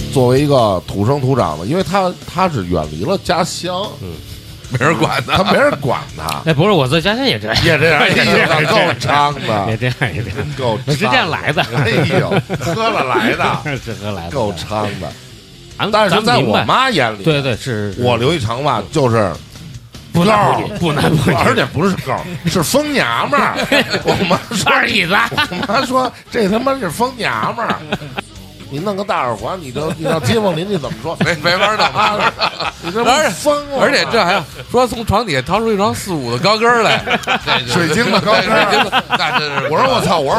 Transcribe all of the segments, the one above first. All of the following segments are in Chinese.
作为一个土生土长的，因为他是远离了家乡， 没人管他， 没人管他。 哎，不是，我在家乡也这样， 也这样，够猖的， 也这样，也这样， 够是这样来的。 哎呦，喝了来的， 是喝来的， 够猖的。但是在我妈眼里， 对，是我留一长发就是不男不女， 而且不是狗，是疯娘们儿。我妈说二椅子， 我妈说这他妈是疯娘们儿。你弄个大耳环，你让街坊邻居怎么说？ 没法弄啊！ 你这疯了！ 而且这还要说从床底下掏出一双4-5的高跟来， 水晶的高跟， 那真是。 我说我操！我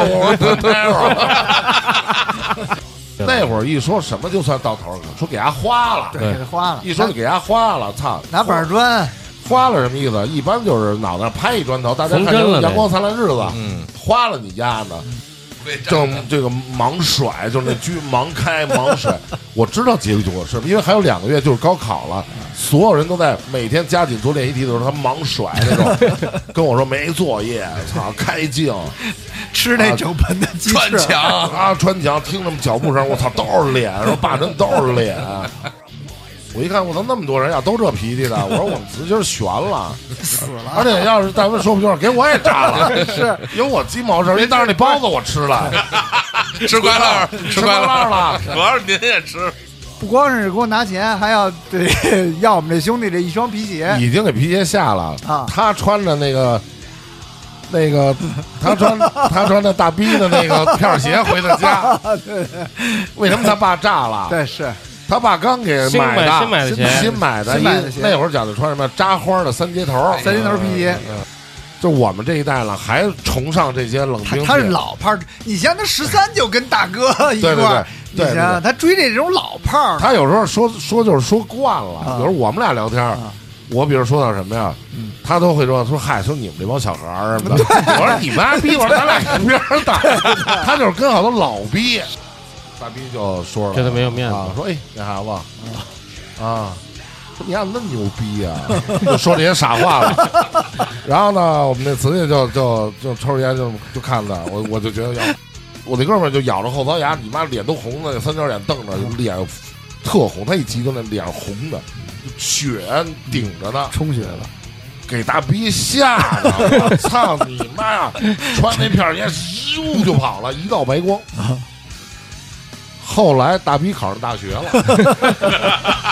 那会儿一说什么就算到头了，说给伢花了， 对，给他花了。 一说就给伢花了，操！ 拿板砖花了什么意思？一般就是脑袋上拍一砖头，大家看成阳光灿烂日子，花了你家呢。正这个盲甩，就是那车盲开盲甩。我知道结果是因为还有2个月就是高考了，所有人都在每天加紧做练习题的时候，他盲甩那种，跟我说没作业，操，开镜， 吃那整盆的鸡穿墙啊，穿墙，听他们脚步声，我操，都是脸，说爸真都是脸。我一看，我操，那么多人要都这脾气的，我说我们今儿悬了， 死了。 而且要是再问说不就是给我也炸了，是有我鸡毛事儿。但是那包子我吃了， 吃快乐， 吃快乐了， 主要是您也吃。 不光是给我拿钱，还要要我们这兄弟这一双皮鞋， 已经给皮鞋下了啊。他穿着那个，他穿着大逼的那个片鞋回的家。 对， 为什么他爸炸了？ 对，是。 他爸刚给买的，新买的，那会儿讲究穿什么扎花的3节头皮鞋。 就我们这一代了，还崇尚这些冷兵器。 他是老炮儿，你像他13就跟大哥一块儿， 对， 你想他追这种老炮儿。 他有时候说就是说惯了，比如我们俩聊天，我比如说到什么呀，他都会说嗨，说你们这帮小孩儿什么的。我说你妈逼，我说咱俩一边打。他就是跟好多老逼。大逼就说了， 觉得没有面子， 说哎，那孩子啊，说你咋那么牛逼啊？就说这些傻话了。然后呢，我们那瓷器就抽着烟就看他，我就觉得我那哥们儿就咬着后槽牙，你妈脸都红的，三角眼瞪着，脸特红，他一急就那脸红的，血顶着呢， 充血了。 给大逼吓的，我操你妈呀！穿那片烟，咻就跑了，一道白光。后来大逼考上大学了，